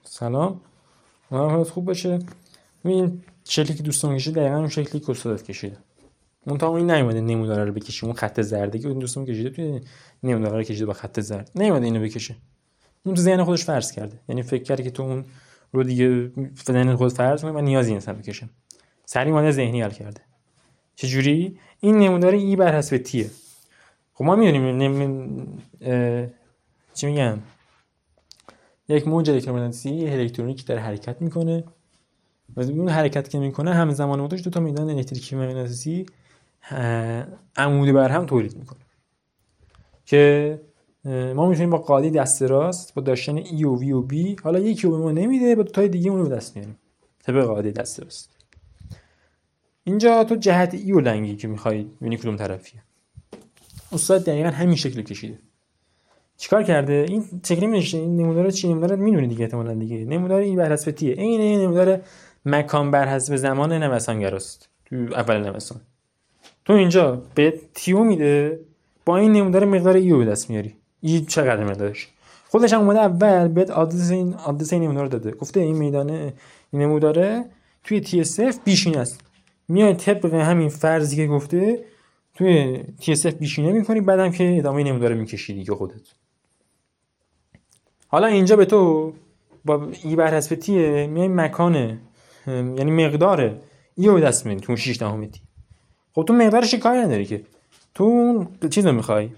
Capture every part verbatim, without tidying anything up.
سلام، امیدوارم حالت خوب باشه. این شکلی که دوستم کشید دقیقاً اون شکلی که استادت کشیده. اون تا این نیومده نموداره رو بکشه، اون خط زرده که اون دوستم کشیده توی نموداره رو کشیده با خط زرد، نیومده اینو بکشه. اون تو ذهن خودش فرض کرده، یعنی فکر کرده که تو اون رو دیگه ذهن خود فرض کنه من نیازی نیستم بکشم. سری ماده ذهنی حل کرده. چه جوری؟ این نموداره ای بر حسب تیه. خب ما میدونیم نم... چی میگن؟ یک موج الکترومغناطیسی الکترونیکی در حرکت میکنه و اون حرکت که میکنه همزمان با دو تا میدان الکتریکی مغناطیسی عمودی بر هم تولید میکنه که ما میتونیم با قاعده دست راست با داشتن ای و وی و بی، حالا یکی رو به ما نمیده، با دو تای دیگه اون رو به دست میاریم طبق قاعده دست راست. اینجا تو جهت ای و لنگی که میخوای ببینی کدوم طرفیه. استاد دقیقاً همین شکل کشیده. چیکار کرده؟ این شکلی میشه. این نمودار چی نمودار میدونی دیگه احتمالاً دیگه. نمودار ای بر حسب تیه. این این نمودار مکان بر حسب زمان نوسانگراست. تو اول نوسان تو اینجا به تیو میده، با این نمودار مقدار ایو به دست میاری. ای چقدر مقدارش؟ خودش هم اومده اول بهت آدرس این آدرس این نمودار داده، گفته این میدان این نموداره توی تی اس اف بیشینه است. میای طبق همین فرضی که گفته توی تی اس اف بیشینه میکنی، بعدم که ادامه نمودار میکشی دیگه خودت. حالا اینجا به تو با ای بر حسب تیه میای مکانه، یعنی مقدار ایو به دست میاری تو شش دهم تی. خب تو مقدارش کاری نداری که، تو اون چیزو میخوای،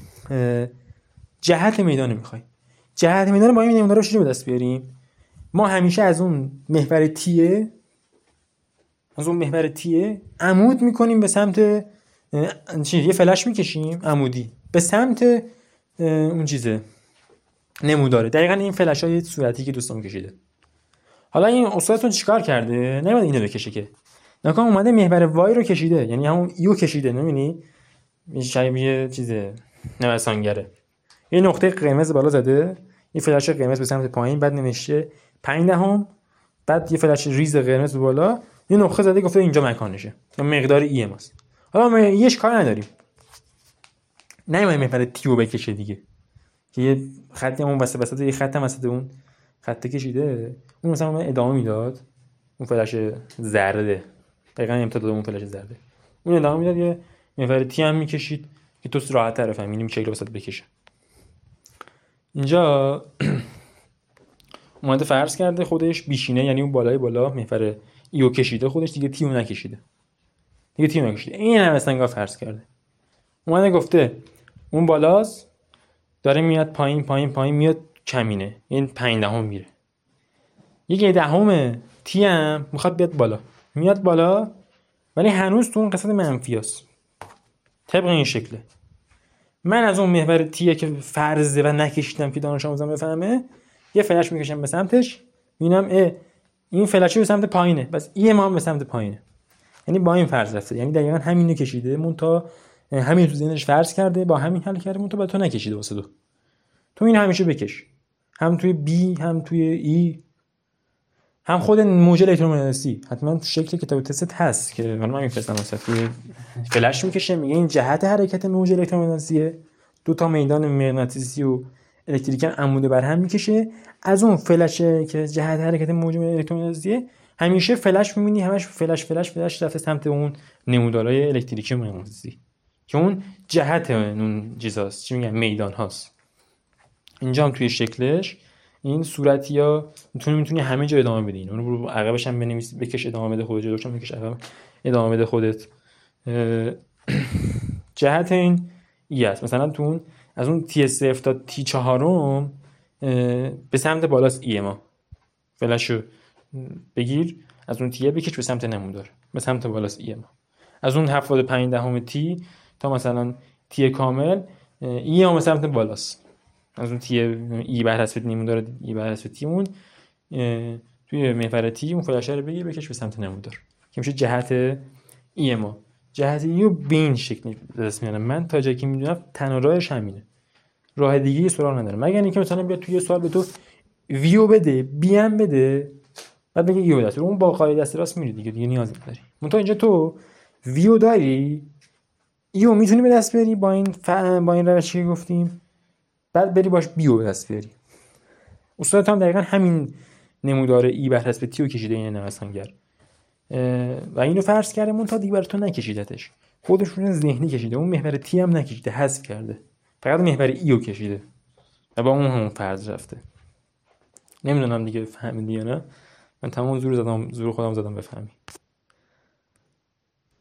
جهت میدان میخوای. جهت میدان با این نمودار رو چجوری به دست بیاریم؟ ما همیشه از اون محور تیه از اون محور تیه عمود میکنیم به سمت چی، یه فلش میکشیم عمودی به سمت اون چیزه نموداره. دقیقاً این فلش های صورتی که دوستم کشیده. حالا این استادتون چیکار کرده؟ نمیاد اینو بکشه که، نکن اومده محور وای رو کشیده، یعنی همون ایو کشیده. نمیبینی شبیه چیزه نوسانگره. یه نقطه قرمز بالا زده، یه فلش قرمز به سمت پایین، بعد نوشته پنج دهم، بعد یه فلش ریز قرمز به بالا، یه نقطه زده گفته اینجا مکانشه یا مقدار ای ماست. حالا ما یهش کار نداریم، نمیاد محور تیو بکشه دیگه که یه خطی همون وسط وسط یه خط هم وسط اون خط کشیده، اون مثلا من ادامه میداد اون فلش زرده، دقیقاً امتداد اون فلش زرده، اون ادامه میداد یه محور تی هم میکشید که تو راحت تر بفهمی این شکل وسط بکشه. اینجا اومده فرض کرده خودش بیشینه، یعنی اون بالای بالا محور ایو کشیده خودش، دیگه تیو نکشیده دیگه تیو نکشیده این هم اصلا فرض کرده. اومده گفته اون بالاست داره میاد پایین پایین پایین میاد کمینه، این پنج دهم میره، یک دهم تی هم میخواد بیاد بالا، میاد بالا ولی هنوز تو اون قسمت منفی است. طبق این شکله. من از اون محور تیه که فرضه و نکشیدم که دانش آموزم بفهمه، یه فلش میکشم به سمتش، میبینم اه این فلشه به سمت پایینه، بس ای ما هم به سمت پایینه، یعنی با این فرض رفته، یعنی دقیقاً همینو کشیده، مون تا همین تو ذهنش فرض کرده، با همین حل کرده، مون تو با تو نکشیده واسه دو. تو این همیشه بکش، هم توی بی هم توی ای، هم خود موج الکترومغناطیسی حتما تو شکل کتاب تست هست که من میفرستم واسه فلش میکشه، میگه این جهت حرکت موج الکترومغناطیسیه، دو تا میدان مغناطیسی و الکتریکی عمود بر هم میکشه. از اون فلشه که جهت حرکت موج الکترومغناطیسیه همیشه فلش میبینی، همش فلش فلش فلش رفته سمت اون نمودارهای الکتریکی مغناطیسی که اون جهت اون چیزاست، چی میگن، میدان هاست. اینجا هم توی شکلش این صورتیا میتونی میتونی همه جا ادامه بدی، اون رو عقبش هم بنویس، بکش ادامه بده خودت، جلوش هم بکش عقب ادامه بده خودت. جهت این ای است، مثلا تو اون از اون تی اس اف تا تی چهارم به سمت بالاست ای ما، فلشو بگیر از اون تی بکش به سمت نمودار، به سمت بالاست ای ما. از اون هفتاد و پنج دهم تی تا مثلا تی کامل ای ما به سمت بالاست. از اون تی ای بر حسب نمودار ای بر حسب تیمون توی محور تی اون فلشه رو بگیر بکش به سمت نمودار که میشه جهت ای ما. جهت ای رو به این شکل دست میارم من، تا جایی که میدونم تنها راهش همینه، راه دیگه ای سوال نداره، مگر اینکه مثلا بیاد توی سوال به تو ویو بده، بی ام بده، بعد بگه ایو دست، اون با قاعده دست راست میری دیگه دیگه نیازی نداری. منتها اینجا تو ویو داری، ایو میتونی به دست بیاری با این ف... با این روشی که گفتیم، بعد بری باش بیو به دست بیاری. استادت هم دقیقاً همین نمودار ای بر حسب تی رو کشیده این نوسانگر و اینو فرض کرده مون تا دیگه بر تو نکشیدتش، خودشون ذهنی کشیده، اون محور تی هم نکشیده، حذف کرده، فقط محور ای رو کشیده و با اون همون فرض رفته. نمیدونم دیگه فهمیدی یا نه؟ من تمام زور زدم، زور خودم زدم بفهمی.